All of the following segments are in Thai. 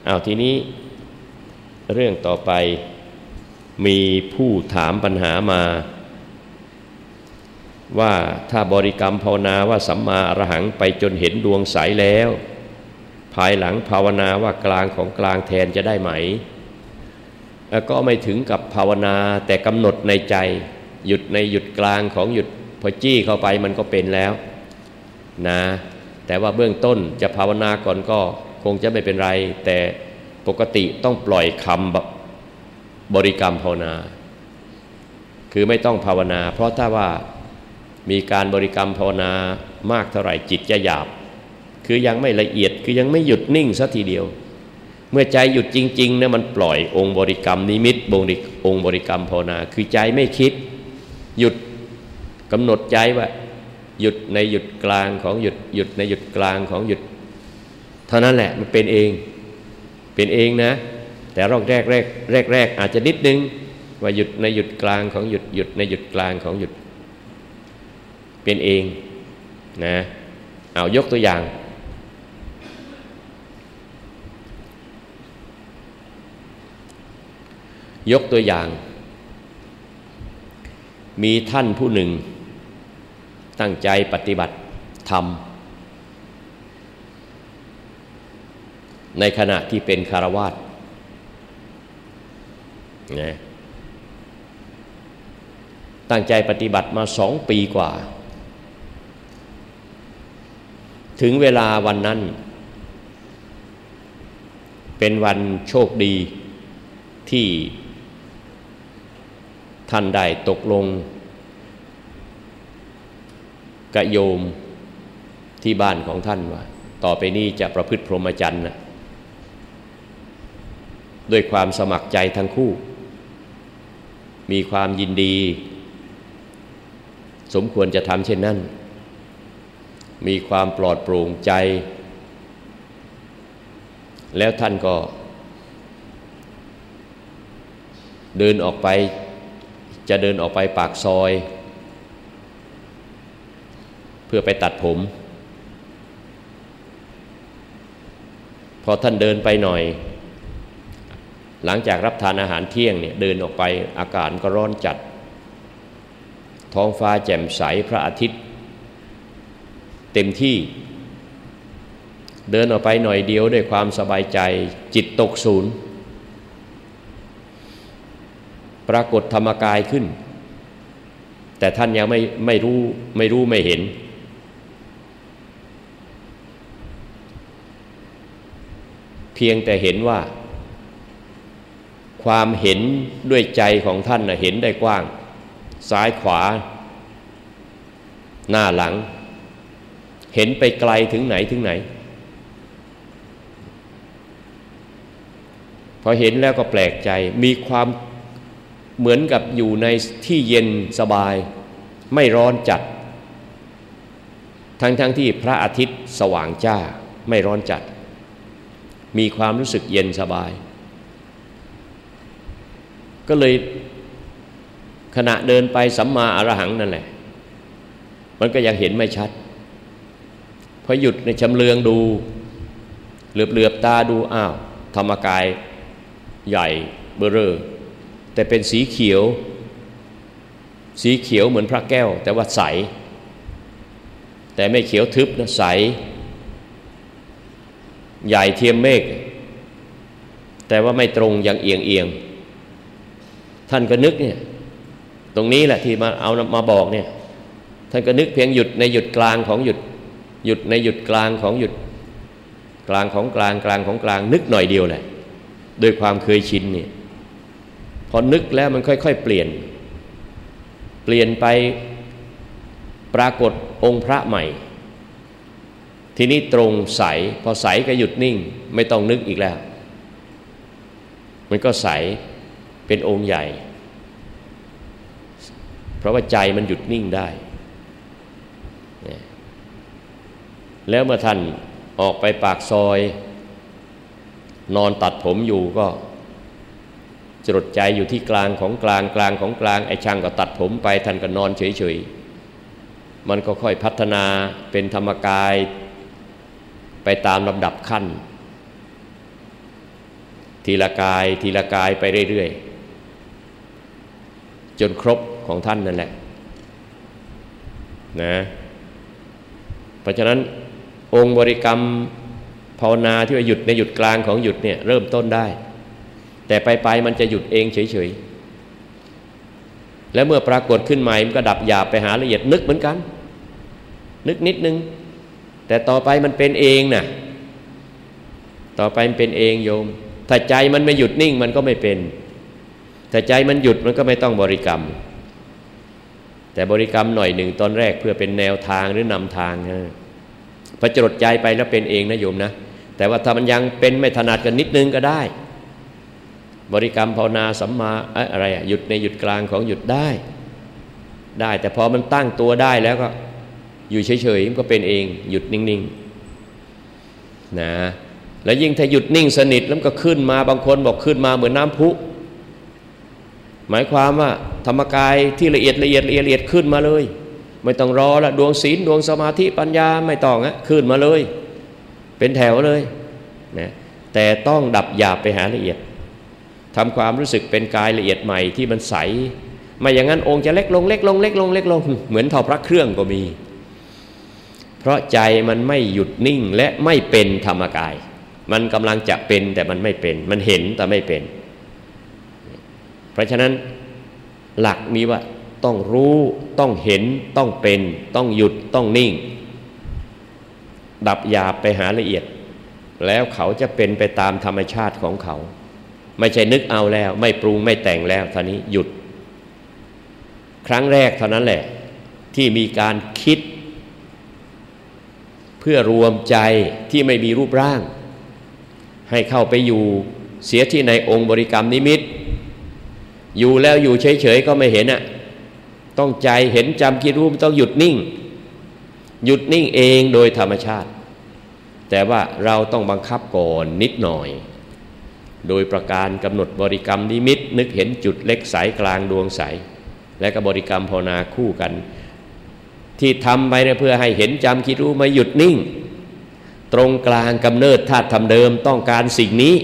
เอาทีนี้เรื่องต่อไปมีผู้ถามปัญหามาว่าถ้าบริกรรมภาวนาว่าสัมมาอรหังไปจนเห็นดวงใสแล้วภายหลังภาวนาว่ากลางของกลางแทนจะได้ไหมก็ไม่ถึงกับภาวนาแต่กำหนดในใจหยุดในหยุดกลางของหยุดพอจี้เข้าไปมันก็เป็นแล้วนะแต่ว่าเบื้องต้นจะภาวนาก่อนก็คงจะไม่เป็นไรแต่ปกติต้องปล่อยคำบริกรรมภาวนาคือไม่ต้องภาวนาเพราะถ้าว่ามีการบริกรรมภาวนามากเท่าไหร่จิตจะหยาบคือยังไม่ละเอียดคือยังไม่หยุดนิ่งสักทีเดียวเมื่อใจหยุดจริงๆเนี่ยมันปล่อยองค์บริกรรมนิมิตองค์บริกรรมภาวนาคือใจไม่คิดหยุดกำหนดใจว่าหยุดในหยุดกลางของหยุดหยุดในหยุดกลางของหยุดเท่านั้นแหละมันเป็นเองนะแต่แรกอาจจะนิดนึงว่าหยุดในหยุดกลางของหยุดหยุดในหยุดกลางของหยุดเป็นเองนะเอายกตัวอย่างมีท่านผู้หนึ่งตั้งใจปฏิบัติธรรมในขณะที่เป็นฆราวาสนะตั้งใจปฏิบัติมา2 ปีกว่าถึงเวลาวันนั้นเป็นวันโชคดีที่ท่านได้ตกลงกับโยมที่บ้านของท่านว่าต่อไปนี้จะประพฤติพรหมจรรย์นะด้วยความสมัครใจทั้งคู่มีความยินดีสมควรจะทำเช่นนั้นมีความปลอดโปร่งใจแล้วท่านก็เดินออกไปปากซอยเพื่อไปตัดผมพอท่านเดินไปหน่อยหลังจากรับทานอาหารเที่ยงเนี่ยเดินออกไปอากาศก็ร้อนจัดท้องฟ้าแจ่มใสพระอาทิตย์เต็มที่เดินออกไปหน่อยเดียวด้วยความสบายใจจิตตกศูนย์ปรากฏธรรมกายขึ้นแต่ท่านยังไม่รู้ไม่เห็นเพียงแต่เห็นว่าความเห็นด้วยใจของท่านน่ะเห็นได้กว้างซ้ายขวาหน้าหลังเห็นไปไกลถึงไหนพอเห็นแล้วก็แปลกใจมีความเหมือนกับอยู่ในที่เย็นสบายไม่ร้อนจัดทั้งที่พระอาทิตย์สว่างจ้าไม่ร้อนจัดมีความรู้สึกเย็นสบายก็เลยขณะเดินไปสัมมาอรหังนั่นแหละมันก็ยังเห็นไม่ชัดพอหยุดในชำเลืองดูเหลือบตาดูอ้าวธรรมกายใหญ่เบ้อเร่อแต่เป็นสีเขียวเหมือนพระแก้วแต่ว่าใสแต่ไม่เขียวทึบนะใสใหญ่เทียมเมฆแต่ว่าไม่ตรงอย่างเอียงท่านก็นึกเนี่ยตรงนี้แหละที่มาบอกเนี่ยท่านก็นึกเพียงหยุดในหยุดกลางของหยุดในหยุดกลางของหยุดกลางของกลางของกลางนึกหน่อยเดียวแหละโดยความเคยชินเนี่ยพอนึกแล้วมันค่อยๆเปลี่ยนไปปรากฏองค์พระใหม่ทีนี้ตรงใสพอใสก็หยุดนิ่งไม่ต้องนึกอีกแล้วมันก็ใสเป็นองค์ใหญ่เพราะว่าใจมันหยุดนิ่งได้แล้วเมื่อท่านออกไปปากซอยนอนตัดผมอยู่ก็จดใจอยู่ที่กลางของกลางของกลางไอ้ช่างก็ตัดผมไปท่านก็นอนเฉยๆมันก็ค่อยพัฒนาเป็นธรรมกายไปตามลำดับขั้นทีละกายทีละกายไปเรื่อยๆจนครบของท่านนั่นแหละนะเพราะฉะนั้นองค์บริกรรมภาวนาที่ว่าหยุดในหยุดกลางของหยุดเนี่ยเริ่มต้นได้แต่ไปมันจะหยุดเองเฉยๆแล้วเมื่อปรากฏขึ้นใหม่มันก็ดับหยาบไปหาละเอียดนึกเหมือนกันนึกนิดนึงแต่ต่อไปมันเป็นเองนะต่อไปมันเป็นเองโยมถ้าใจมันไม่หยุดนิ่งมันก็ไม่เป็นถ้าใจมันหยุดมันก็ไม่ต้องบริกรรมแต่บริกรรมหน่อยหนึ่งตอนแรกเพื่อเป็นแนวทางหรือนำทางนะพอจดใจไปแล้วเป็นเองนะโยมนะแต่ว่าถ้ามันยังเป็นไม่ถนัดกันนิดนึงก็ได้บริกรรมภาวนาสัมมาอะไรหยุดในหยุดกลางของหยุดได้แต่พอมันตั้งตัวได้แล้วก็อยู่เฉยๆมันก็เป็นเองหยุดนิ่งๆนะแล้วยิ่งถ้าหยุดนิ่งสนิทแล้วก็ขึ้นมาบางคนบอกขึ้นมาเหมือนน้ำพุหมายความว่าธรรมกายที่ละเอียดขึ้นมาเลยไม่ต้องรอละดวงศีลดวงสมาธิปัญญาไม่ต้องขึ้นมาเลยเป็นแถวเลยนะแต่ต้องดับหยาบไปหาละเอียดทำความรู้สึกเป็นกายละเอียดใหม่ที่มันใสไม่อย่างนั้นองค์จะเล็กลงเหมือนเท่าพระเครื่องก็มีเพราะใจมันไม่หยุดนิ่งและไม่เป็นธรรมกายมันกำลังจะเป็นแต่มันไม่เป็นมันเห็นแต่ไม่เป็นเพราะฉะนั้นหลักมีว่าต้องรู้ต้องเห็นต้องเป็นต้องหยุดต้องนิ่งดับหยาบไปหาละเอียดแล้วเขาจะเป็นไปตามธรรมชาติของเขาไม่ใช่นึกเอาแล้วไม่ปรุงไม่แต่งแล้วท่านี้หยุดครั้งแรกเท่านั้นแหละที่มีการคิดเพื่อรวมใจที่ไม่มีรูปร่างให้เข้าไปอยู่เสียที่ในองค์บริกรรมนิมิตอยู่แล้วอยู่เฉยๆก็ไม่เห็นต้องใจเห็นจำคิดรู้ต้องหยุดนิ่งเองโดยธรรมชาติแต่ว่าเราต้องบังคับก่อนนิดหน่อยโดยประการกำหนดบริกรรมนิมิตนึกเห็นจุดเล็กใสกลางดวงใสและก็บริกรรมภาวนาคู่กันที่ทำไปเพื่อให้เห็นจำคิดรู้มาหยุดนิ่งตรงกลางกำเนิดธาตุธรรมเดิมต้องการสิ่งนี้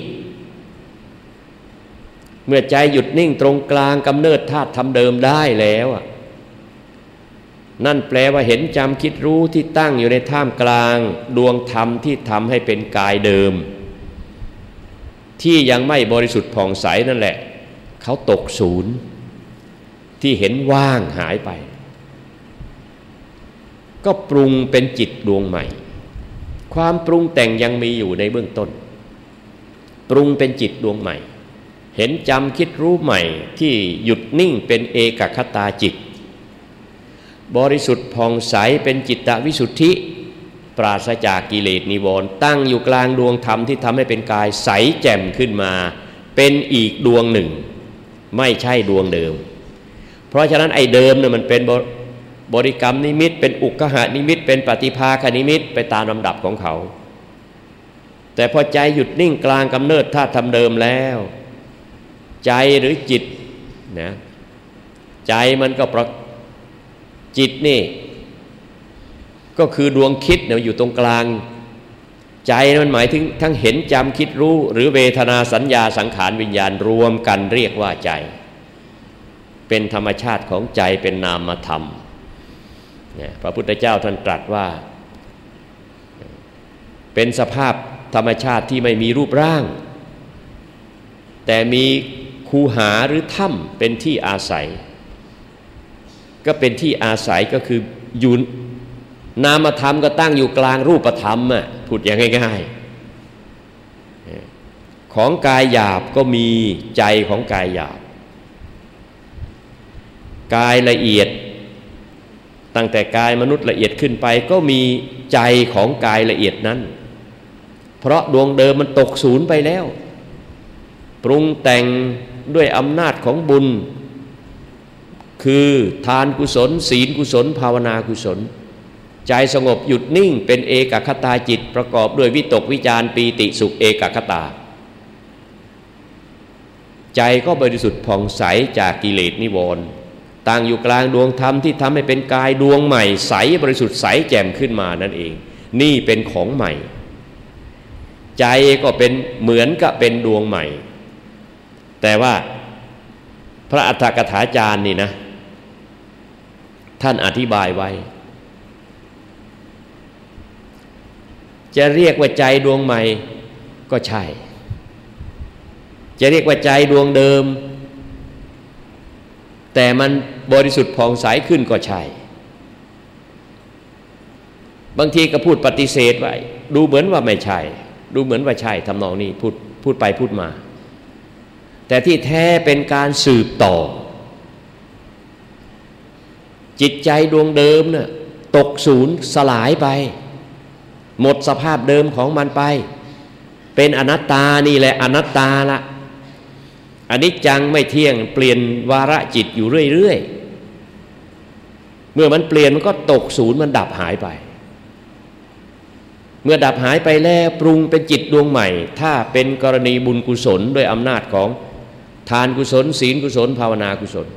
เมื่อใจหยุดนิ่งตรงกลางกำเนิดธาตุธรรมเดิมได้แล้วนั่นแปลว่าเห็นจำคิดรู้ที่ตั้งอยู่ในท่ามกลางดวงธรรมที่ทำให้เป็นกายเดิมที่ยังไม่บริสุทธิ์ผ่องใสนั่นแหละเขาตกศูนย์ที่เห็นว่างหายไปก็ปรุงเป็นจิตดวงใหม่ความปรุงแต่งยังมีอยู่ในเบื้องต้นปรุงเป็นจิตดวงใหม่เห็นจำคิดรู้ใหม่ที่หยุดนิ่งเป็นเอกคตาจิตบริสุทธิ์ผ่องใสเป็นจิตตวิสุทธิปราศจากกิเลสนิวรณ์ตั้งอยู่กลางดวงธรรมที่ทำให้เป็นกายใสแจ่มขึ้นมาเป็นอีกดวงหนึ่งไม่ใช่ดวงเดิมเพราะฉะนั้นไอ้เดิมเนี่ยมันเป็นบริกรรมนิมิตเป็นอุกขะนิมิตเป็นปฏิภาคนิมิตไปตามลำดับของเขาแต่พอใจหยุดนิ่งกลางกำเนิดธาตุธรรมเดิมแล้วใจหรือจิตนะใจมันก็จิตนี่ก็คือดวงคิดเนี่ยอยู่ตรงกลางใจมันหมายถึงทั้งเห็นจำคิดรู้หรือเวทนาสัญญาสังขารวิญญาณรวมกันเรียกว่าใจเป็นธรรมชาติของใจเป็นนามธรรมพระพุทธเจ้าท่านตรัสว่าเป็นสภาพธรรมชาติที่ไม่มีรูปร่างแต่มีคูหาหรือถ้ำเป็นที่อาศัยก็เป็นที่อาศัยก็คืออยู่นามธรรมก็ตั้งอยู่กลางรูปธรรมพูดอย่างง่ายๆของกายหยาบก็มีใจของกายหยาบกายละเอียดตั้งแต่กายมนุษย์ละเอียดขึ้นไปก็มีใจของกายละเอียดนั้นเพราะดวงเดิมมันตกศูนย์ไปแล้วปรุงแต่งด้วยอำนาจของบุญคือทานกุศลศีลกุศลภาวนากุศลใจสงบหยุดนิ่งเป็นเอกคตาจิตประกอบด้วยวิตกวิจารปีติสุขเอกคตาใจก็บริสุทธิ์ผ่องใสจากกิเลสนิวรณ์ตั้งอยู่กลางดวงธรรมที่ทำให้เป็นกายดวงใหม่ใสบริสุทธิ์ใสแจ่มขึ้นมานั่นเองนี่เป็นของใหม่ใจก็เป็นเหมือนกับเป็นดวงใหม่แต่ว่าพระอัฏฐกถาจารย์นี่นะท่านอธิบายไว้จะเรียกว่าใจดวงใหม่ก็ใช่จะเรียกว่าใจดวงเดิมแต่มันบริสุทธิ์ผ่องใสขึ้นก็ใช่บางทีก็พูดปฏิเสธไว้ดูเหมือนว่าไม่ใช่ดูเหมือนว่าใช่ทำนองนี้พูดไปพูดมาแต่ที่แท้เป็นการสืบต่อจิตใจดวงเดิมน่ะตกศูนย์สลายไปหมดสภาพเดิมของมันไปเป็นอนัตตานี่แหละอนัตตาละอนิจจังไม่เที่ยงเปลี่ยนวาระจิตอยู่เรื่อยๆเมื่อมันเปลี่ยนมันก็ตกศูนย์มันดับหายไปเมื่อดับหายไปแล้วปรุงเป็นจิตดวงใหม่ถ้าเป็นกรณีบุญกุศลด้วยอำนาจของทานกุศลศีลกุศลภาวนากุศล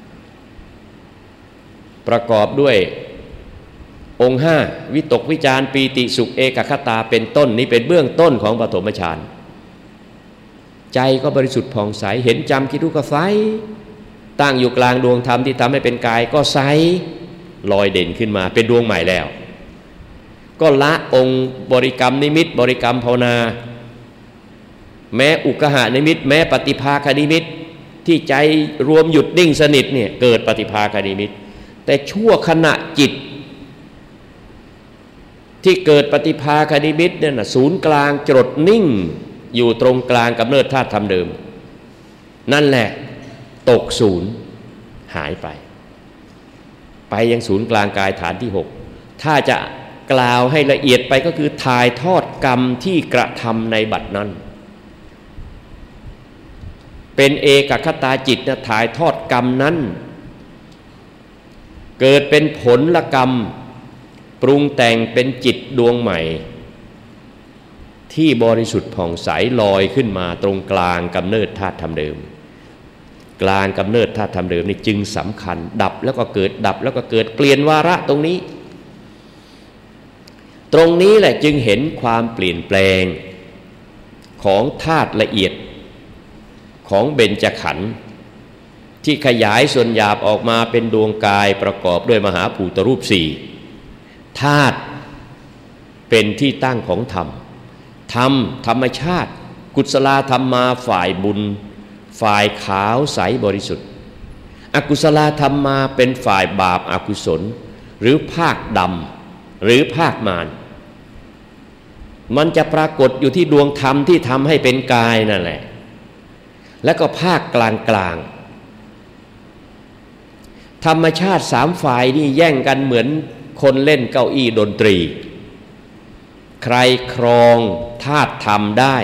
ประกอบด้วยองค์ห้าวิตกวิจารปีติสุขเอกคตาเป็นต้นนี้เป็นเบื้องต้นของปฐมฌานใจก็บริสุทธิ์ผ่องใสเห็นจำคิดรู้ก็ใสตั้งอยู่กลางดวงธรรมที่ทำให้เป็นกายก็ใสลอยเด่นขึ้นมาเป็นดวงใหม่แล้วก็ละองค์บริกรรมนิมิตบริกรรมภาวนาแม้อุกหานิมิตแม้ปฏิภาคนิมิตที่ใจรวมหยุดนิ่งสนิทเนี่ยเกิดปฏิภาคนิมิตแต่ชั่วขณะจิตที่เกิดปฏิภาคนิมิตเนี่ยนะศูนย์กลางจดนิ่งอยู่ตรงกลางกำเนิดธาตุธรรมเดิมนั่นแหละตกศูนย์หายไปยังศูนย์กลางกายฐานที่6ถ้าจะกล่าวให้ละเอียดไปก็คือถ่ายทอดกรรมที่กระทำในบัดนั้นเป็นเอกคตาจิตนะถ่ายทอดกรรมนั้นเกิดเป็นผลละกรรมปรุงแต่งเป็นจิตดวงใหม่ที่บริสุทธิ์ผ่องใสลอยขึ้นมาตรงกลางกำเนิดธาตุธรรมเดิมกลางกำเนิดธาตุธรรมเดิมนี่จึงสำคัญดับแล้วก็เกิดดับแล้วก็เกิดเปลี่ยนวาระตรงนี้แหละจึงเห็นความเปลี่ยนแปลงของธาตุละเอียดของเบญจขันธ์ที่ขยายส่วนหยาบออกมาเป็นดวงกายประกอบด้วยมหาภูตรูป4ธาตุเป็นที่ตั้งของธรรมธรรมชาติกุศลธรรมมาฝ่ายบุญฝ่ายขาวใสบริสุทธิ์อกุศลธรรมมาเป็นฝ่ายบาปอกุศลหรือภาคดำหรือภาคมารมันจะปรากฏอยู่ที่ดวงธรรมที่ทำให้เป็นกายนั่นแหละแล้วก็ภาคกลางธรรมชาติ3ฝ่ายนี่แย่งกันเหมือนคนเล่นเก้าอี้ดนตรีใครครองธาตุธรรมได้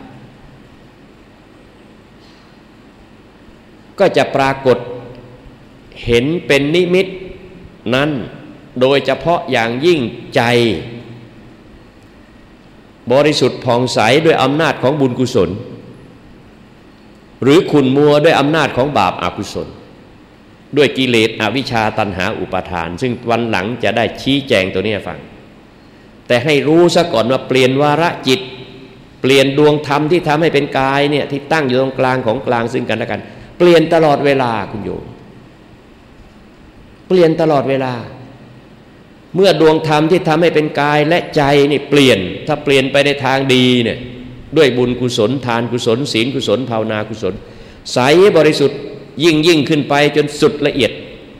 ก็จะปรากฏเห็นเป็นนิมิตนั้นโดยเฉพาะอย่างยิ่งใจบริสุทธิ์ผ่องใสด้วยอำนาจของบุญกุศลหรือขุ่นมัวด้วยอำนาจของบาปอกุศลด้วยกิเลสอวิชชาตัณหาอุปาทานซึ่งวันหลังจะได้ชี้แจงตัวนี้ให้ฟังแต่ให้รู้ซะก่อนว่าเปลี่ยนวาระจิตเปลี่ยนดวงธรรมที่ทำให้เป็นกายเนี่ยที่ตั้งอยู่ตรงกลางของกลางซึ่งกันและกันเปลี่ยนตลอดเวลาคุณโยมเปลี่ยนตลอดเวลาเมื่อดวงธรรมที่ทำให้เป็นกายและใจนี่เปลี่ยนถ้าเปลี่ยนไปในทางดีเนี่ยด้วยบุญกุศลทานกุศลศีลกุศลภาวนากุศลใสบริสุทธิ์ยิ่งขึ้นไปจนสุดละเอียด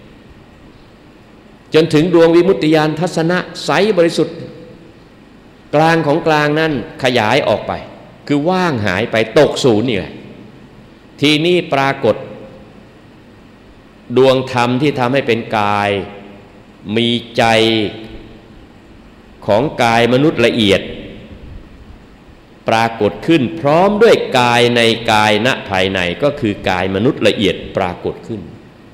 จนถึงดวงวิมุตติญาณทัศนะใสบริสุทธิ์กลางของกลางนั้นขยายออกไปคือว่างหายไปตกศูนย์นี่แหละทีนี้ปรากฏดวงธรรมที่ทำให้เป็นกายมีใจของกายมนุษย์ละเอียดปรากฏขึ้นพร้อมด้วยกายในกายณภายในก็คือกายมนุษย์ละเอียดปรากฏขึ้น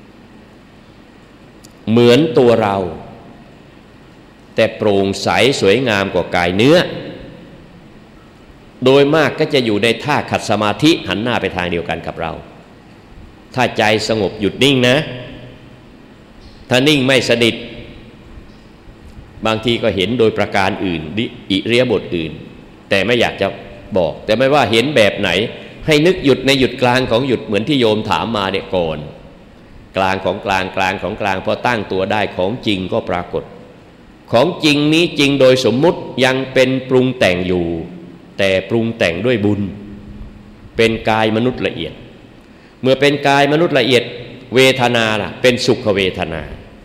เหมือนตัวเราแต่โปร่งใสสวยงามกว่ากายเนื้อโดยมากก็จะอยู่ในท่าขัดสมาธิหันหน้าไปทางเดียวกันกับเราถ้าใจสงบหยุดนิ่งนะถ้านิ่งไม่สนิทบางทีก็เห็นโดยประการอื่นอิริยาบถอื่นแต่ไม่อยากจะบอกแต่ไม่ว่าเห็นแบบไหนให้นึกหยุดในหยุดกลางของหยุดเหมือนที่โยมถามมาเนี่ยก่อนกลางของกลางกลางของกลางพอตั้งตัวได้ของจริงก็ปรากฏของจริงนี้จริงโดยสมมุติยังเป็นปรุงแต่งอยู่แต่ปรุงแต่งด้วยบุญเป็นกายมนุษย์ละเอียดเมื่อเป็นกายมนุษย์ละเอียดเวทนาล่ะเป็นสุขเวทนา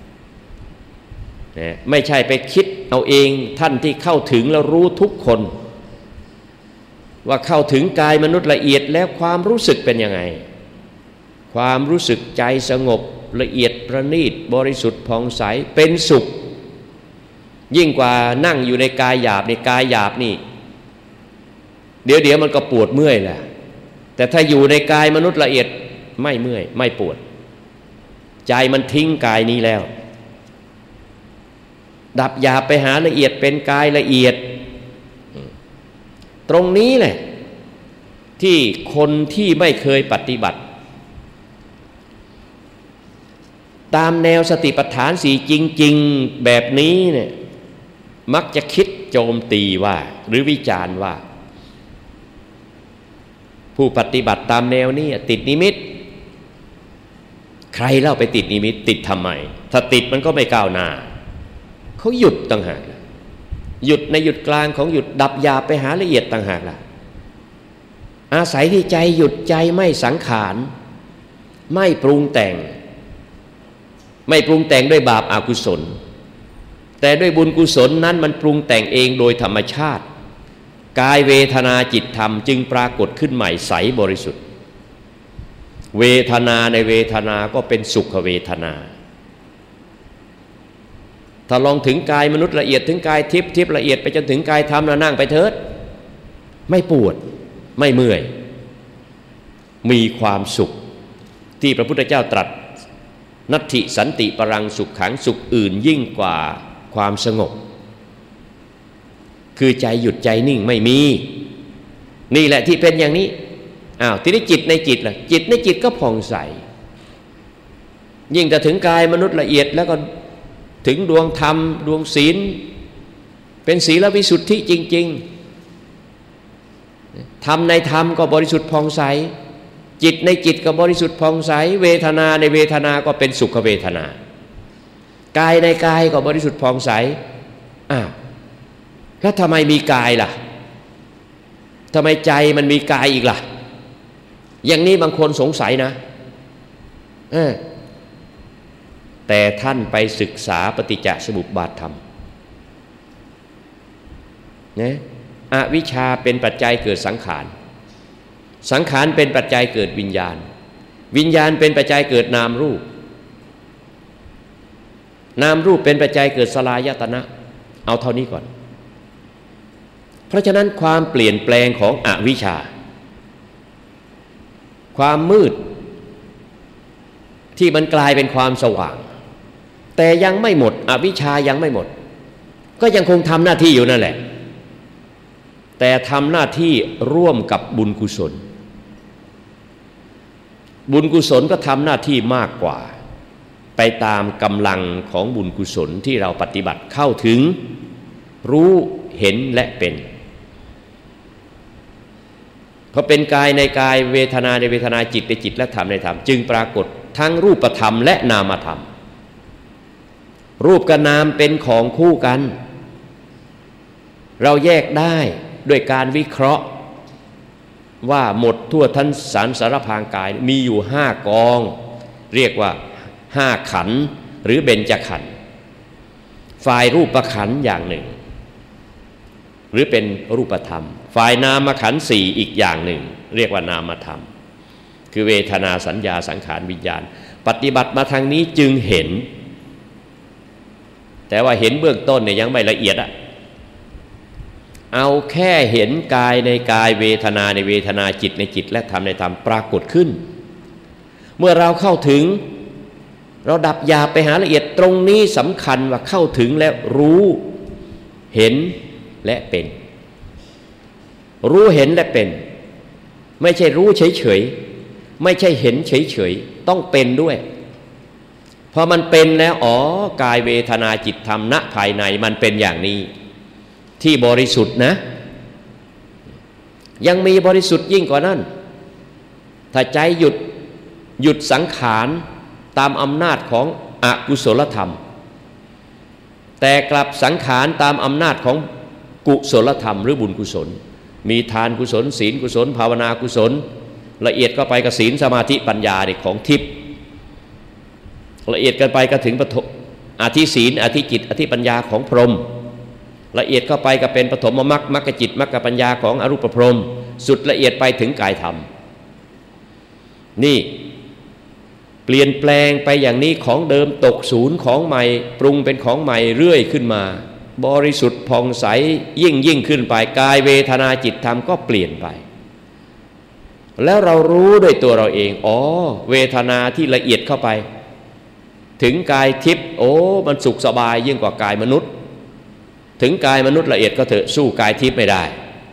ไม่ใช่ไปคิดเอาเองท่านที่เข้าถึงแล้วรู้ทุกคนว่าเข้าถึงกายมนุษย์ละเอียดแล้วความรู้สึกเป็นยังไงความรู้สึกใจสงบละเอียดประณีตบริสุทธิ์ผ่องใสเป็นสุขยิ่งกว่านั่งอยู่ในกายหยาบในกายหยาบนี่เดี๋ยวมันก็ปวดเมื่อยแหละแต่ถ้าอยู่ในกายมนุษย์ละเอียดไม่เมื่อยไม่ปวดใจมันทิ้งกายนี้แล้วดับหยาบไปหาละเอียดเป็นกายละเอียดตรงนี้แหละที่คนที่ไม่เคยปฏิบัติตามแนวสติปัฏฐานสี่จริงๆแบบนี้เนี่ยมักจะคิดโจมตีว่าหรือวิจารณ์ว่าผู้ปฏิบัติตามแนวนี้ติดนิมิตใครเล่าไปติดนิมิตติดทำไมถ้าติดมันก็ไม่ก้าวหน้าเขาหยุดต่างหากหยุดในหยุดกลางของหยุดดับหยาบไปหาละเอียดต่างหากล่ะอาศัยที่ใจหยุดใจไม่สังขารไม่ปรุงแต่งไม่ปรุงแต่งด้วยบาปอกุศลแต่ด้วยบุญกุศลนั้นมันปรุงแต่งเองโดยธรรมชาติกายเวทนาจิตธรรมจึงปรากฏขึ้นใหม่ใสบริสุทธิ์เวทนาในเวทนาก็เป็นสุขเวทนาถ้าลองถึงกายมนุษย์ละเอียดถึงกายทิพย์ละเอียดไปจนถึงกายธรรมแล้วนั่งไปเถิดไม่ปวดไม่เมื่อยมีความสุขที่พระพุทธเจ้าตรัสนัตถิสันติปรังสุขขังสุขอื่นยิ่งกว่าความสงบคือใจหยุดใจนิ่งไม่มีนี่แหละที่เป็นอย่างนี้ทีนี้จิตในจิตล่ะจิตในจิตก็ผ่องใสยิ่งจะถึงกายมนุษย์ละเอียดแล้วก็ถึงดวงธรรมดวงศีลเป็นศีลวิสุทธิจริงๆธรรมในธรรมก็บริสุทธิ์ผ่องใสจิตในจิตก็บริสุทธิ์ผ่องใสเวทนาในเวทนาก็เป็นสุขเวทนากายในกายก็บริสุทธิ์ผ่องใสแล้วทำไมมีกายล่ะทำไมใจมันมีกายอีกล่ะอย่างนี้บางคนสงสัยนะแต่ท่านไปศึกษาปฏิจจสมุปบาทธรรมนะอวิชชาเป็นปัจจัยเกิดสังขารสังขารเป็นปัจจัยเกิดวิญญาณวิญญาณเป็นปัจจัยเกิดนามรูปนามรูปเป็นปัจจัยเกิดสลายตนะเอาเท่านี้ก่อนเพราะฉะนั้นความเปลี่ยนแปลงของอวิชชาความมืดที่มันกลายเป็นความสว่างแต่ยังไม่หมดอวิชชายังไม่หมดก็ยังคงทำหน้าที่อยู่นั่นแหละแต่ทำหน้าที่ร่วมกับบุญกุศลบุญกุศลก็ทำหน้าที่มากกว่าไปตามกำลังของบุญกุศลที่เราปฏิบัติเข้าถึงรู้เห็นและเป็นพอเป็นกายในกายเวทนาในเวทนาจิตในจิตและธรรมในธรรมจึงปรากฏทั้งรูปธรรมและนามธรรมรูปกับนามเป็นของคู่กันเราแยกได้ด้วยการวิเคราะห์ว่าหมดทั่วทั้งสารพางกายมีอยู่5กองเรียกว่า5ขันธ์หรือเบญจขันธ์ฝ่ายรูปขันธ์อย่างหนึ่งหรือเป็นรูปธรรมฝ่ายนามขันธ์4อีกอย่างหนึ่งเรียกว่านามธรรมคือเวทนาสัญญาสังขารวิญญาณปฏิบัติมาทางนี้จึงเห็นแต่ว่าเห็นเบื้องต้นเนี่ยยังไม่ละเอียดเอาแค่เห็นกายในกายเวทนาในเวทนาจิตในจิตและธรรมในธรรมปรากฏขึ้นเมื่อเราเข้าถึงเราดับหยาบไปหาละเอียดตรงนี้สำคัญว่าเข้าถึงแล้วรู้เห็นและเป็นรู้เห็นและเป็นไม่ใช่รู้เฉยๆไม่ใช่เห็นเฉยๆต้องเป็นด้วยพอมันเป็นแล้วกายเวทนาจิตธรรมณภายในมันเป็นอย่างนี้ที่บริสุทธิ์นะยังมีบริสุทธิ์ยิ่งกว่านั้นถ้าใจหยุดสังขารตามอำนาจของอกุศลธรรมแต่กลับสังขารตามอำนาจของกุศลธรรมหรือบุญกุศลมีทานกุศลศีลกุศลภาวนากุศลละเอียดก็ไปกับศีลสมาธิปัญญาของทิพย์ละเอียดกันไปก็ถึงอธิศีลอธิจิตอธิปัญญาของพรหมละเอียดเข้าไปก็เป็นปฐมมรรคมรรคจิตมรรคปัญญาของอรูปพรหมสุดละเอียดไปถึงกายธรรมนี่เปลี่ยนแปลงไปอย่างนี้ของเดิมตกศูนย์ของใหม่ปรุงเป็นของใหม่เรื่อยขึ้นมาบริสุทธิ์ผ่องใสยิ่งขึ้นไปกายเวทนาจิตธรรมก็เปลี่ยนไปแล้วเรารู้ด้วยตัวเราเองอ๋อเวทนาที่ละเอียดเข้าไปถึงกายทิพย์โอ้มันสุขสบายยิ่งกว่ากายมนุษย์ถึงกายมนุษย์ละเอียดก็เถอะสู้กายทิพย์ไม่ได้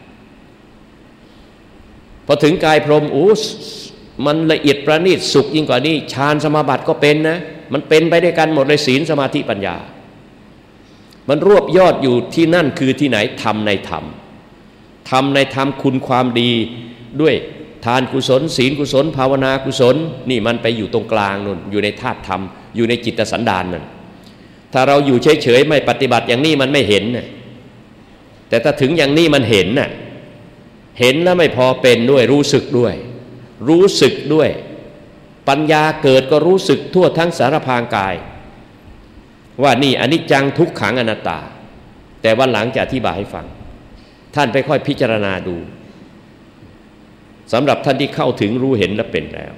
พอถึงกายพรหมโอ้มันละเอียดประณีตสุขยิ่งกว่านี้ฌานสมาบัติก็เป็นนะมันเป็นไปด้วยกันหมดเลยศีลสมาธิปัญญามันรวบยอดอยู่ที่นั่นคือที่ไหนธรรมในธรรมธรรมในธรรมคุณความดีด้วยทานกุศลศีลกุศลภาวนากุศลนี่มันไปอยู่ตรงกลางนู่นอยู่ในธาตุธรรมอยู่ในจิตสันดานนั่นถ้าเราอยู่เฉยๆไม่ปฏิบัติอย่างนี้มันไม่เห็นนะแต่ถ้าถึงอย่างนี้มันเห็นน่ะเห็นแล้วไม่พอเป็นด้วยรู้สึกด้วยปัญญาเกิดก็รู้สึกทั่วทั้งสารพางกายว่านี่อนิจจังทุกขังอนัตตาแต่วันหลังจะอธิบายให้ฟังท่านไปค่อยพิจารณาดูสำหรับท่านที่เข้าถึงรู้เห็นและเป็นแล้ว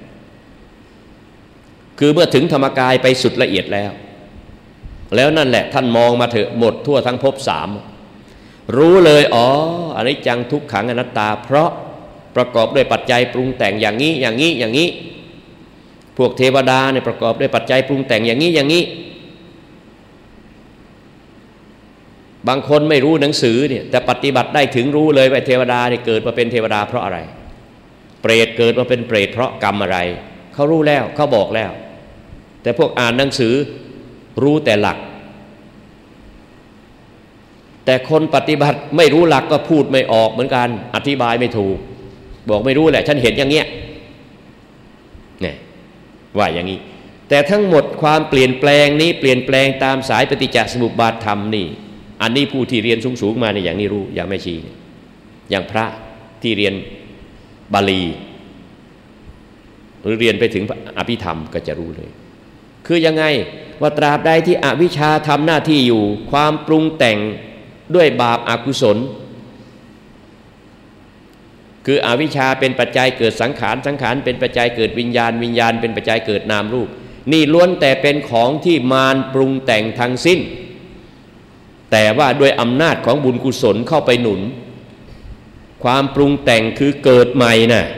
คือเมื่อถึงธรรมกายไปสุดละเอียดแล้วนั่นแหละท่านมองมาเถอะหมดทั่วทั้งภพสามรู้เลยอ๋ออนิจจังทุกขังอนัตตาเพราะประกอบด้วยปัจจัยปรุงแต่งอย่างนี้พวกเทวดาเนี่ยประกอบด้วยปัจจัยปรุงแต่งอย่างนี้บางคนไม่รู้หนังสือเนี่ยแต่ปฏิบัติได้ถึงรู้เลยว่าเทวดาเนี่ยเกิดมาเป็นเทวดาเพราะอะไรเปรตเกิดมาเป็นเปรตเพราะกรรมอะไรเขารู้แล้วเขาบอกแล้วแต่พวกอ่านหนังสือรู้แต่หลักแต่คนปฏิบัติไม่รู้หลักก็พูดไม่ออกเหมือนกันอธิบายไม่ถูกบอกไม่รู้แหละฉันเห็นอย่างเงี้ยเนี่ยว่าอย่างนี้แต่ทั้งหมดความเปลี่ยนแปลงนี้เปลี่ยนแปลงตามสายปฏิจจสมุปบาทธรรมนี่อันนี้ผู้ที่เรียนสูงมาในอย่างนี้รู้อย่างแม่ชีอย่างพระที่เรียนบาลีหรือเรียนไปถึงอภิธรรมก็จะรู้เลยคือยังไงว่าตราบใดที่อวิชชาทำหน้าที่อยู่ความปรุงแต่งด้วยบาปอกุศลคืออวิชชาเป็นปัจจัยเกิดสังขารเป็นปัจจัยเกิดวิญญาณเป็นปัจจัยเกิดนามรูปนี่ล้วนแต่เป็นของที่มารปรุงแต่งทั้งสิ้นแต่ว่าด้วยอำนาจของบุญกุศลเข้าไปหนุนความปรุงแต่งคือเกิดใหม่น่ะ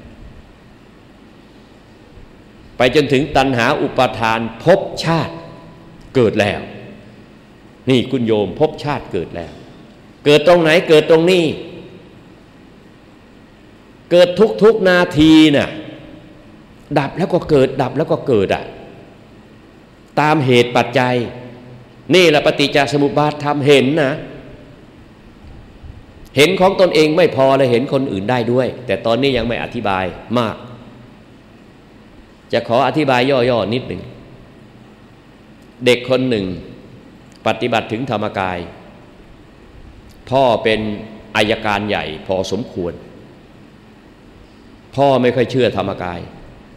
ไปจนถึงตัณหาอุปาทานภพชาติเกิดแล้วนี่คุณโยมภพชาติเกิดแล้วเกิดตรงไหนเกิดตรงนี้เกิดทุกนาทีน่ะดับแล้วก็เกิดดับแล้วก็เกิดอ่ะตามเหตุปัจจัยนี่แหละปฏิจจสมุปบาทธรรมเห็นนะเห็นของตนเองไม่พอเลยเห็นคนอื่นได้ด้วยแต่ตอนนี้ยังไม่อธิบายมากจะขออธิบายย่อๆนิดหนึ่งเด็กคนหนึ่งปฏิบัติถึงธรรมกายพ่อเป็นอัยการใหญ่พอสมควรพ่อไม่ค่อยเชื่อธรรมกาย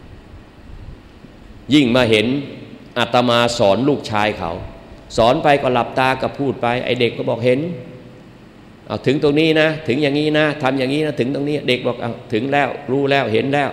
ยิ่งมาเห็นอาตมาสอนลูกชายเขาสอนไปก็หลับตาก็พูดไปไอเด็กก็บอกเห็นเอาถึงตรงนี้นะถึงอย่างนี้นะทำอย่างนี้นะถึงตรงนี้เด็กบอกเอาถึงแล้วรู้แล้วเห็นแล้ว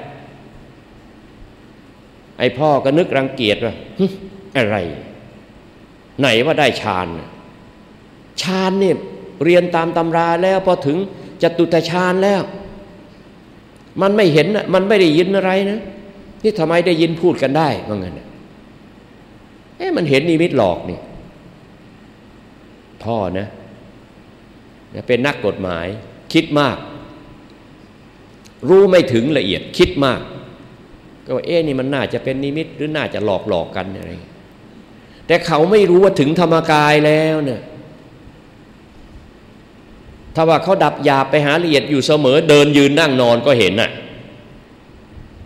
ไอพ่อก็นึกรังเกียจว่าอะไรไหนว่าได้ฌานเนี่ยเรียนตามตำราแล้วพอถึงจตุตฌานแล้วมันไม่เห็นนะมันไม่ได้ยินอะไรนะนี่ทำไมได้ยินพูดกันได้ว่างั้นมันเห็นนิมิตหลอกนี่พ่อนะเป็นนักกฎหมายคิดมากรู้ไม่ถึงละเอียดคิดมากก็ว่านี่มันน่าจะเป็นนิมิตหรือน่าจะหลอกกันอะไรแต่เขาไม่รู้ว่าถึงธรรมกายแล้วเนี่ยถ้าว่าเขาดับหยาบไปหาละเอียดอยู่เสมอเดินยืนนั่งนอนก็เห็นน่ะ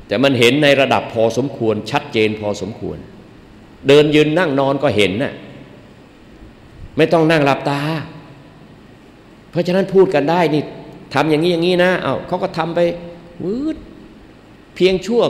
แต่มันเห็นในระดับพอสมควรชัดเจนพอสมควรเดินยืนนั่งนอนก็เห็นน่ะไม่ต้องนั่งหลับตาเพราะฉะนั้นพูดกันได้นี่ทำอย่างนี้อย่างนี้นะเขาก็ทำไปวืดเพียงชั่ว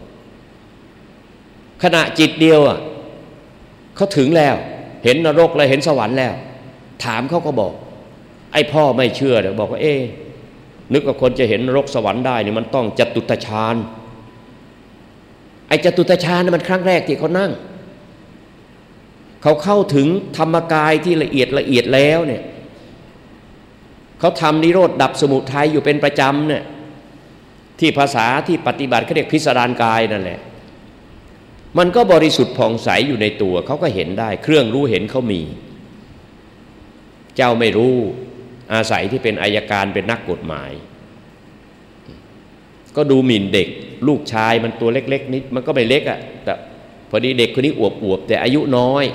ขณะจิตเดียวเขาถึงแล้วเห็นนรกแล้วเห็นสวรรค์แล้วถามเขาก็บอกไอ้พ่อไม่เชื่อเดี๋ยวบอกว่านึกว่าคนจะเห็นนรกสวรรค์ได้นี่มันต้องจตุตฌานไอ้จตุตฌานมันครั้งแรกที่เขานั่งเขาเข้าถึงธรรมกายที่ละเอียดแล้วเนี่ยเขาทำนิโรธดับสมุทัยอยู่เป็นประจำเนี่ยที่ภาษาที่ปฏิบัติเขาเรียกพิสดารกายนั่นแหละมันก็บริสุทธิ์ผ่องใสอยู่ในตัวเขาก็เห็นได้เครื่องรู้เห็นเขามีเจ้าไม่รู้อาศัยที่เป็นอัยการเป็นนักกฎหมายก็ดูหมิ่นเด็กลูกชายมันตัวเล็กๆนิดมันก็ไม่เล็กแต่พอดีเด็กคนนี้อวบๆแต่อายุน้อย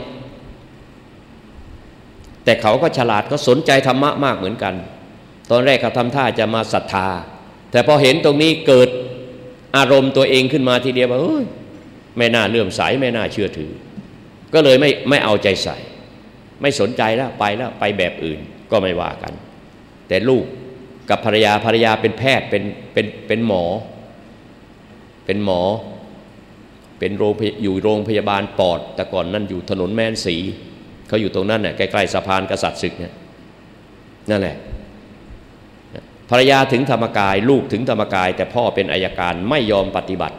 แต่เขาก็ฉลาดก็สนใจธรรมะมากเหมือนกันตอนแรกเขาทำท่าจะมาศรัทธาแต่พอเห็นตรงนี้เกิดอารมณ์ตัวเองขึ้นมาทีเดียวว่าไม่น่าเลื่อมใสไม่น่าเชื่อถือก็เลยไม่เอาใจใส่ไม่สนใจแล้วไปแบบอื่นก็ไม่ว่ากันแต่ลูกกับภรรยาเป็นแพทย์เป็นหมอเป็นอยู่โรงพยาบาลปอดแต่ก่อนนั่นอยู่ถนนแม่นศรีเขาอยู่ตรงนั้นน่ะใกล้ๆสะพานกษัตริย์ศึกเนี่ยนั่นแหละภรรยาถึงธรรมกายลูกถึงธรรมกายแต่พ่อเป็นอัยการไม่ยอมปฏิบัติ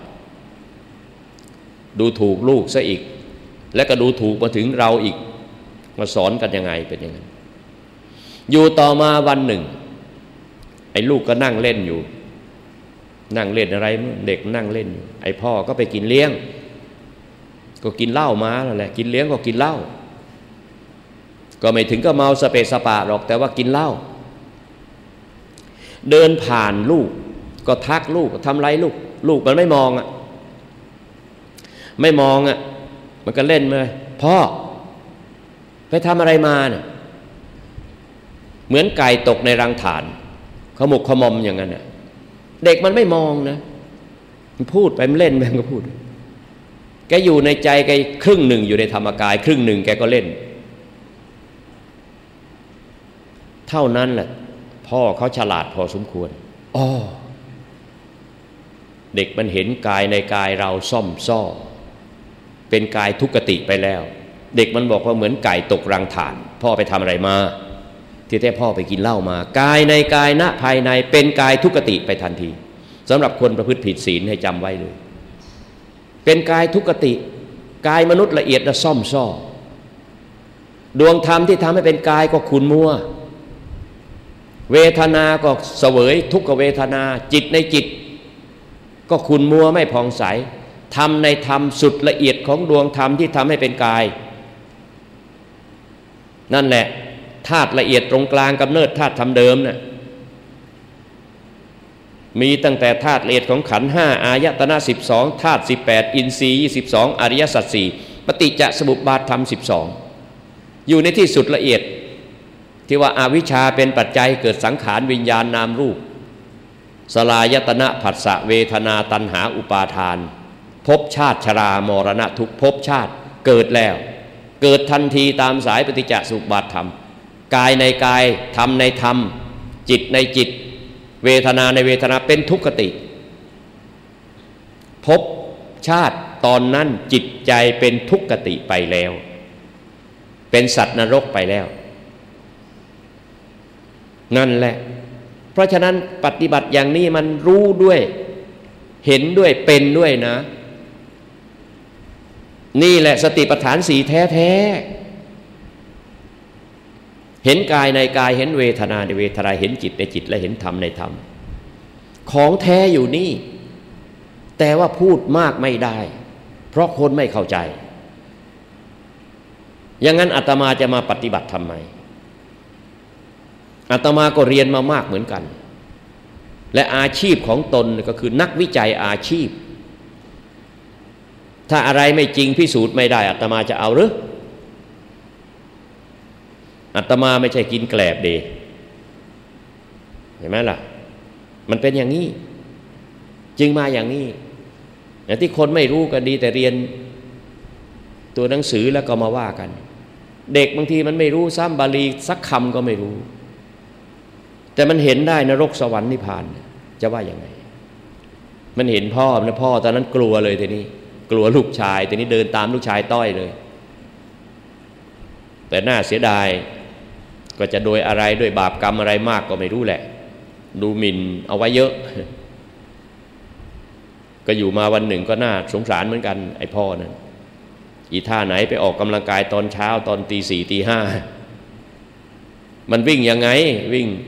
ดูถูกลูกซะอีกแล้วก็ดูถูกมาถึงเราอีกมาสอนกันยังไงเป็นยังไงอยู่ต่อมาวันหนึ่งไอ้ลูกก็นั่งเล่นอยู่นั่งเล่นอะไรเด็กนั่งเล่นอยู่ไอ้พ่อก็ไปกินเลี้ยงก็กินเหล้ามาแล้วแหละกินเลี้ยงก็กินเหล้าก็ไม่ถึงก็เมาสเปะสปะหรอกแต่ว่ากินเหล้าเดินผ่านลูกก็ทักลูกทำไรลูกมันไม่มองมันก็เล่นมาพ่อไปทำอะไรมาเนี่ยเหมือนไก่ตกในรังถ่านขมุกขมอมอย่างนั้นน่ะเด็กมันไม่มองนะมันพูดไปมันเล่นไปมันก็พูดแกอยู่ในใจแกครึ่งหนึ่งอยู่ในธรรมกายครึ่งหนึ่งแกก็เล่นเท่านั้นแหละพ่อเขาฉลาดพอสมควรเด็กมันเห็นกายในกายเราซ่อมซ่อเป็นกายทุกขติไปแล้วเด็กมันบอกว่าเหมือนไก่ตกรังถ่านพ่อไปทำอะไรมาที่แท้พ่อไปกินเหล้ามากายในกายณภายในเป็นกายทุกขติไปทันทีสำหรับคนประพฤติผิดศีลให้จำไว้เลยเป็นกายทุกขติกายมนุษย์ละเอียดและซ่อมซ่อดวงธรรมที่ทำให้เป็นกายก็ขุ่นมัวเวทนาก็เสวยทุกขเวทนาจิตในจิตก็ขุ่นมัวไม่ผ่องใสธรรมในธรรมสุดละเอียดของดวงธรรมที่ทำให้เป็นกายนั่นแหละธาตุละเอียดตรงกลางกำเนิดธาตุธรรมเดิมน่ะมีตั้งแต่ธาตุละเอียดของขันธ์5อายตนะ12ธาตุ18อินทรีย์22อริยสัจ4ปฏิจจสมุปบาทธรรม12อยู่ในที่สุดละเอียดที่ว่าอาวิชชาเป็นปัจจัยเกิดสังขารวิญญาณนามรูปสลายตนะผัสสะเวทนาตัณหาอุปาทานภพชาติชรามรณะทุกภพชาติเกิดแล้วเกิดทันทีตามสายปฏิจจสมุปบาทธรรมกายในกายธรรมในธรรมจิตในจิตเวทนาในเวทนาเป็นทุกขติภพชาติตอนนั้นจิตใจเป็นทุกขติไปแล้วเป็นสัตว์นรกไปแล้วนั่นแหละเพราะฉะนั้นปฏิบัติอย่างนี้มันรู้ด้วยเห็นด้วยเป็นด้วยนะนี่แหละสติปัฏฐาน4แท้ๆเห็นกายในกายเห็นเวทนาในเวทนาเห็นจิตในจิตและเห็นธรรมในธรรมของแท้อยู่นี่แต่ว่าพูดมากไม่ได้เพราะคนไม่เข้าใจอย่างนั้นอาตมาจะมาปฏิบัติทำไมอาตมาก็เรียนมามากเหมือนกันและอาชีพของตนก็คือนักวิจัยอาชีพถ้าอะไรไม่จริงพิสูจน์ไม่ได้อาตมาจะเอาหรืออาตมาไม่ใช่กินแกลบเดเห็นไหมล่ะมันเป็นอย่างนี้จึงมาอย่างนี้ที่คนไม่รู้ก็ดีแต่เรียนตัวหนังสือแล้วก็มาว่ากันเด็กบางทีมันไม่รู้ซ้ำบาลีสักคำก็ไม่รู้แต่มันเห็นได้นรกสวรรค์นิพพานจะว่ายังไงมันเห็นพ่อนะพ่อตอนนั้นกลัวเลยทีนี้กลัวลูกชายทีนี้เดินตามลูกชายต้อยเลยแต่น่าเสียดายก็จะโดยอะไรด้วยบาปกรรมอะไรมากก็ไม่รู้แหละดูหมิ่นเอาไว้เยอะก็อยู่มาวันหนึ่งก็น่าสงสารเหมือนกันไอ้พ่อนั้นอีท่าไหนไปออกกำลังกายตอนเช้าตอนตี 4 ตี 5มันวิ่งยังไงวิ่ง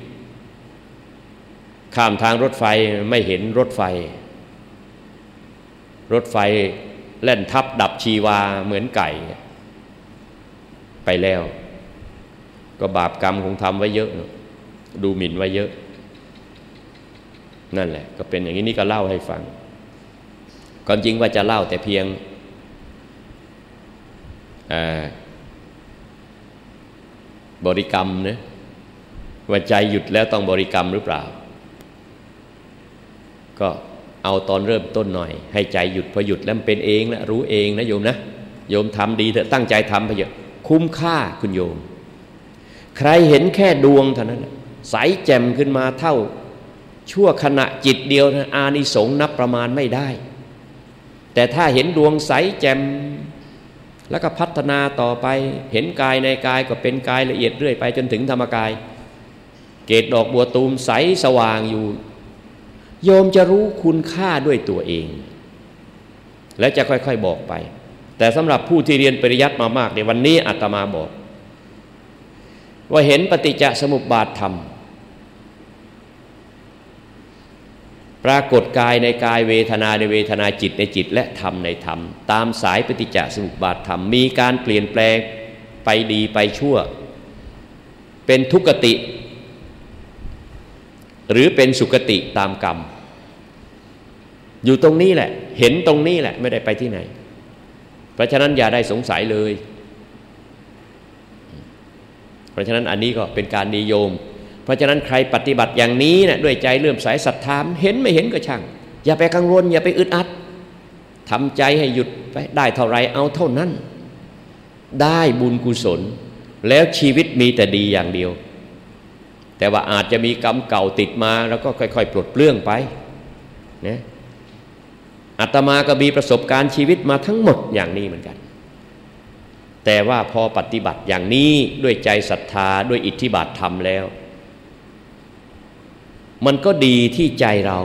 ข้ามทางรถไฟไม่เห็นรถไฟแล่นทับดับชีวาเหมือนไก่ไปแล้วก็บาปกรรมคงทำไว้เยอะดูหมิ่นไว้เยอะนั่นแหละก็เป็นอย่างนี้นี่ก็เล่าให้ฟังก่อนจริงว่าจะเล่าแต่เพียงบริกรรมนะว่าใจหยุดแล้วต้องบริกรรมหรือเปล่าก็เอาตอนเริ่มต้นหน่อยให้ใจหยุดพอหยุดแล้วมันเป็นเองนะรู้เองนะโยมนะโยมทำดีเถอะตั้งใจทำไปเถอะคุ้มค่าคุณโยมใครเห็นแค่ดวงเท่านั้นใสแจ่มขึ้นมาเท่าชั่วขณะจิตเดียวนะอานิสงส์นับประมาณไม่ได้แต่ถ้าเห็นดวงใสแจ่มแล้วก็พัฒนาต่อไปเห็นกายในกายก็เป็นกายละเอียดเรื่อยไปจนถึงธรรมกายเกศดอกบัวตูมใสสว่างอยู่โยมจะรู้คุณค่าด้วยตัวเองและจะค่อยๆบอกไปแต่สำหรับผู้ที่เรียนปริยัติมามากในวันนี้อาตมาบอกว่าเห็นปฏิจจสมุปบาทธรรมปรากฏกายในกายเวทนาในเวทนาจิตในจิตและธรรมในธรรมตามสายปฏิจจสมุปบาทธรรมมีการเปลี่ยนแปลงไปดีไปชั่วเป็นทุกขติหรือเป็นสุคติตามกรรมอยู่ตรงนี้แหละเห็นตรงนี้แหละไม่ได้ไปที่ไหนเพราะฉะนั้นอย่าได้สงสัยเลยเพราะฉะนั้นอันนี้ก็เป็นการนิยมเพราะฉะนั้นใครปฏิบัติอย่างนี้นะด้วยใจเลื่อมใสศรัทธาเห็นไม่เห็นก็ช่างอย่าไปกังวลอย่าไปอึดอัดทำใจให้หยุดไปได้เท่าไรเอาเท่านั้นได้บุญกุศลแล้วชีวิตมีแต่ดีอย่างเดียวแต่ว่าอาจจะมีกรรมเก่าติดมาแล้วก็ค่อยๆปลดเปลื้องไปนะอาตมาก็มีประสบการณ์ชีวิตมาทั้งหมดอย่างนี้เหมือนกันแต่ว่าพอปฏิบัติอย่างนี้ด้วยใจศรัทธาด้วยอิทธิบาทธรรมแล้วมันก็ดีที่ใจเรา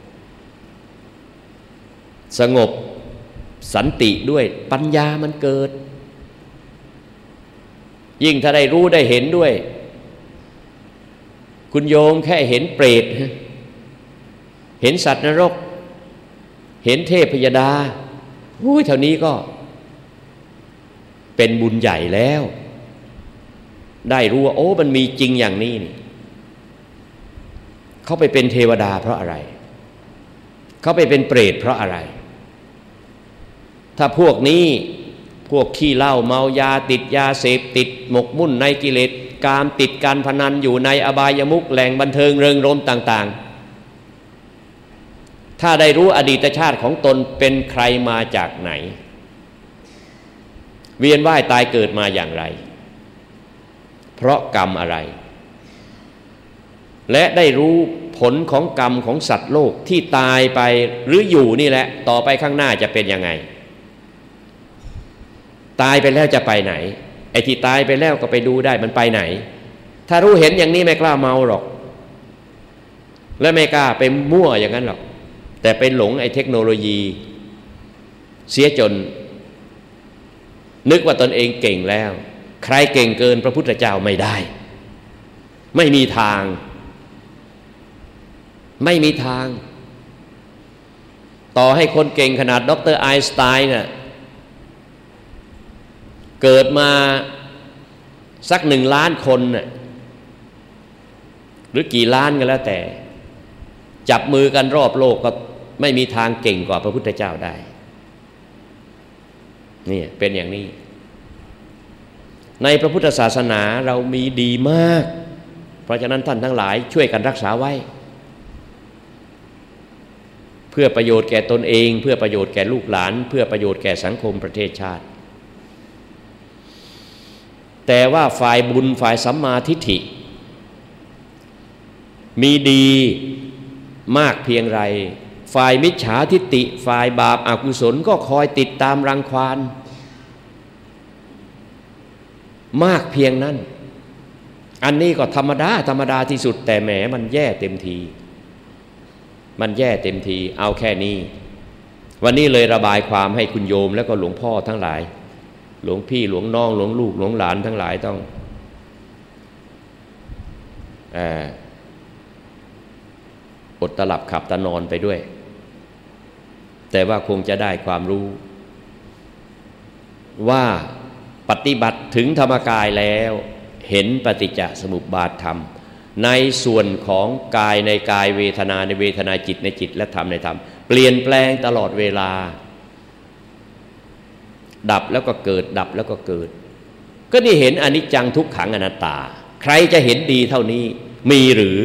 สงบสันติด้วยปัญญามันเกิดยิ่งถ้าได้รู้ได้เห็นด้วยคุณโยมแค่เห็นเปรตเห็นสัตว์นรกเห็นเทพพยดาเท่านี้ก็เป็นบุญใหญ่แล้วได้รู้ว่าโอ้มันมีจริงอย่างนี้นี่เขาไปเป็นเทวดาเพราะอะไรเขาไปเป็นเปรตเพราะอะไรถ้าพวกนี้พวกขี้เหล้าเมายาติดยาเสพติดหมกมุ่นในกิเลสกามติดการพนันอยู่ในอบายมุขแหล่งบันเทิงเริงรมย์ต่างๆถ้าได้รู้อดีตชาติของตนเป็นใครมาจากไหนเวียนว่ายตายเกิดมาอย่างไรเพราะกรรมอะไรและได้รู้ผลของกรรมของสัตว์โลกที่ตายไปหรืออยู่นี่แหละต่อไปข้างหน้าจะเป็นยังไงตายไปแล้วจะไปไหนไอ้ที่ตายไปแล้วก็ไปดูได้มันไปไหนถ้ารู้เห็นอย่างนี้ไม่กล้าเมาหรอกและไม่กล้าไปมั่วอย่างนั้นหรอกแต่ไปหลงไอ้เทคโนโลยีเสียจนนึกว่าตนเองเก่งแล้วใครเก่งเกินพระพุทธเจ้าไม่ได้ไม่มีทางไม่มีทางต่อให้คนเก่งขนาดดร.ไอน์สไตน์น่ะเกิดมาสัก1 ล้านคนน่ะหรือกี่ล้านก็แล้วแต่จับมือกันรอบโลกก็ไม่มีทางเก่งกว่าพระพุทธเจ้าได้นี่เป็นอย่างนี้ในพระพุทธศาสนาเรามีดีมากเพราะฉะนั้นท่านทั้งหลายช่วยกันรักษาไว้เพื่อประโยชน์แก่ตนเองเพื่อประโยชน์แก่ลูกหลานเพื่อประโยชน์แก่สังคมประเทศชาติแต่ว่าฝ่ายบุญฝ่ายสัมมาทิฏฐิมีดีมากเพียงไรฝ่ายมิจฉาทิฏฐิฝ่ายบาปอกุศลก็คอยติดตามรังควานมากเพียงนั้นอันนี้ก็ธรรมดาที่สุดแต่แหมมันแย่เต็มทีเอาแค่นี้วันนี้เลยระบายความให้คุณโยมแล้วก็หลวงพ่อทั้งหลายหลวงพี่หลวงน้องหลวงลูกหลวงหลานทั้งหลายต้องอดตะหลับขับตะนอนไปด้วยแต่ว่าคงจะได้ความรู้ว่าปฏิบัติถึงธรรมกายแล้วเห็นปฏิจจสมุปบาทธรรมในส่วนของกายในกายเวทนาในเวทนาจิตในจิตและธรรมในธรรมเปลี่ยนแปลงตลอดเวลาดับแล้วก็เกิดดับแล้วก็เกิดก็นี่เห็นอนิจจังทุกขังอนัตตาใครจะเห็นดีเท่านี้มีหรือ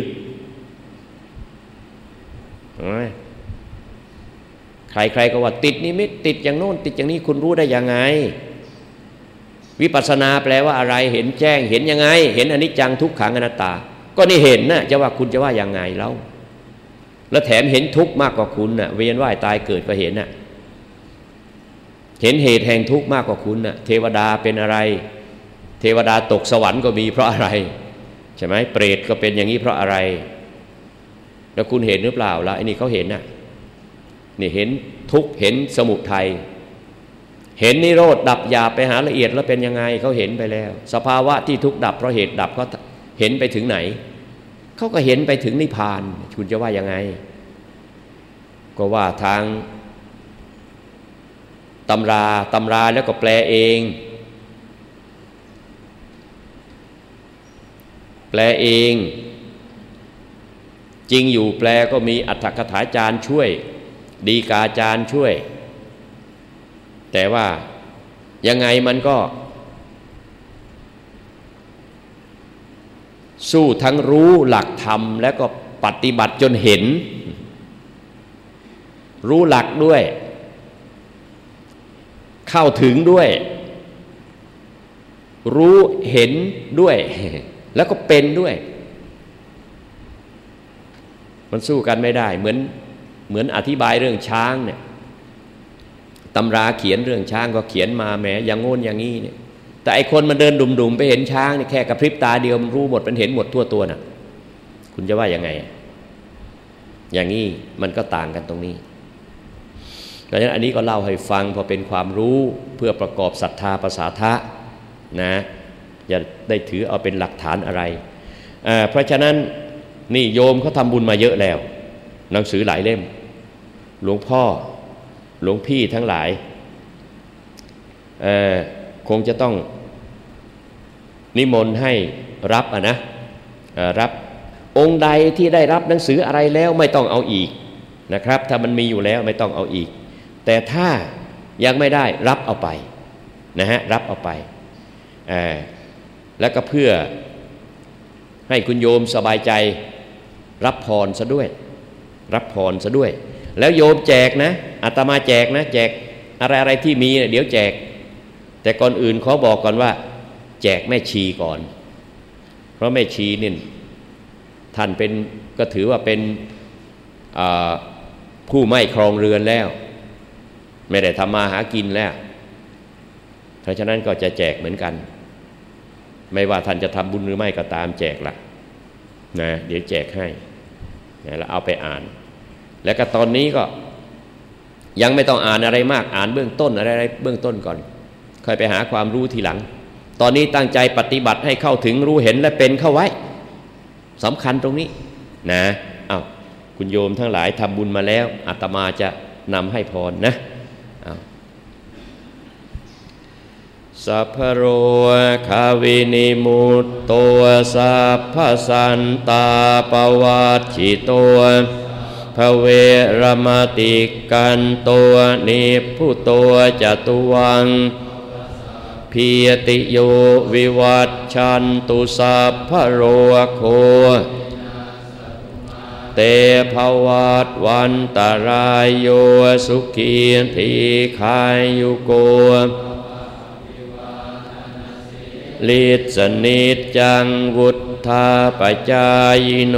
ใครๆก็ว่าติดนิมิตติดอย่างโน้นติดอย่างนี้คุณรู้ได้ยังไงวิปัสสนาแปลว่าอะไรเห็นแจ้งเห็นยังไงเห็นอนิจจังทุกขังอนัตตาก็นี่เห็นนะจะว่าคุณจะว่ายังไงแล้วแถมเห็นทุกข์มากกว่าคุณน่ะเวียนว่ายตายเกิดก็เห็นน่ะเห็นเหตุแห่งทุกข์มากกว่าคุณน่ะเทวดาเป็นอะไรเทวดาตกสวรรค์ก็มีเพราะอะไรใช่ไหมเปรตก็เป็นอย่างนี้เพราะอะไรแล้วคุณเห็นหรือเปล่าล่ะไอ้นี่เขาเห็นน่ะนี่เห็นทุกข์เห็นสมุทัยเห็นนิโรธดับหยาบไปหาละเอียดแล้วเป็นยังไงเขาเห็นไปแล้วสภาวะที่ทุกข์ดับเพราะเหตุดับเขาเห็นไปถึงไหนเขาก็เห็นไปถึงนิพพานคุณจะว่ายังไงก็ว่าทางตำราแล้วก็แปลเองจริงอยู่แปลก็มีอรรถกถาจารย์ช่วยดีกาจารย์ช่วยแต่ว่ายังไงมันก็สู้ทั้งรู้หลักธรรมแล้วก็ปฏิบัติจนเห็นรู้หลักด้วยเข้าถึงด้วยรู้เห็นด้วยแล้วก็เป็นด้วยมันสู้กันไม่ได้เหมือนอธิบายเรื่องช้างเนี่ยตำราเขียนเรื่องช้างก็เขียนมาแหมอย่างโง่นอย่างงี้เนี่ยแต่ไอคนมันเดินดุ่มๆไปเห็นช้างนี่แค่กระพริบตาเดียวมันรู้หมดมันเห็นหมดทั่วตัวน่ะคุณจะว่ายังไงอย่างนี้มันก็ต่างกันตรงนี้ดังนั้นอันนี้ก็เล่าให้ฟังพอเป็นความรู้เพื่อประกอบศรัทธาประสาทะนะอย่าได้ถือเอาเป็นหลักฐานอะไรเพราะฉะนั้นนี่โยมเขาทำบุญมาเยอะแล้วหนังสือหลายเล่มหลวงพ่อหลวงพี่ทั้งหลายคงจะต้องนิมนต์ให้รับนะรับองค์ใดที่ได้รับหนังสืออะไรแล้วไม่ต้องเอาอีกนะครับถ้ามันมีอยู่แล้วไม่ต้องเอาอีกแต่ถ้ายังไม่ได้รับเอาไปนะฮะรับเอาไปแล้วก็เพื่อให้คุณโยมสบายใจรับพรซะด้วยแล้วโยมแจกนะอาตมาแจกนะแจกอะไรที่มีเดี๋ยวแจกแต่ก่อนอื่นขอบอกก่อนว่าแจกแม่ชีก่อนเพราะแม่ชีนี่ท่านเป็นก็ถือว่าเป็นผู้ไม่ครองเรือนแล้วไม่ได้ทำมาหากินแล้วเพราะฉะนั้นก็จะแจกเหมือนกันไม่ว่าท่านจะทำบุญหรือไม่ก็ตามแจกละนะเดี๋ยวแจกให้นะแล้วเอาไปอ่านแล้วก็ตอนนี้ก็ยังไม่ต้องอ่านอะไรมากอ่านเบื้องต้นอะไรเบื้องต้นก่อนค่อยไปหาความรู้ทีหลังตอนนี้ตั้งใจปฏิบัติให้เข้าถึงรู้เห็นและเป็นเข้าไว้สำคัญตรงนี้นะคุณโยมทั้งหลายทำบุญมาแล้วอาตมาจะนำให้พรนะสัพพโรคาวินิมุตโตสัพพสันตาปวัชชิโตภเวรมติกันโตนิพุโตจตุวังพียติโยวิวัชชันตุสัพพโรโคเตภวัตวันตรายโยสุขีทีคายยุโกลิสนิจจังวุฒธาปัจจายโน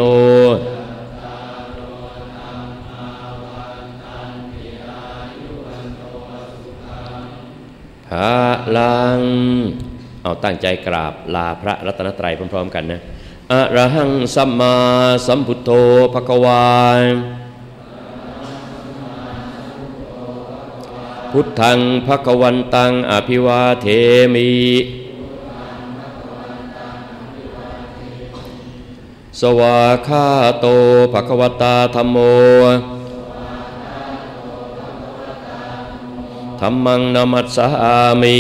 ภะลังเอาตั้งใจกราบลาพระรัตนตรัยพร้อมๆกันนะอะระหังสัมมาสัมพุทโธภควาพุทธังภควันตังอภิวาเทมิสวาคาโตภควตาธัมโมธัมมังนัมมัสสามิ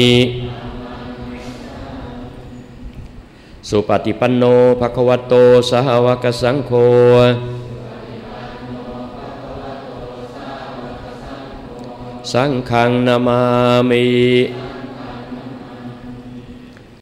สุปฏิปันโนภควโตสาวกสังโฆสังฆังนามามิ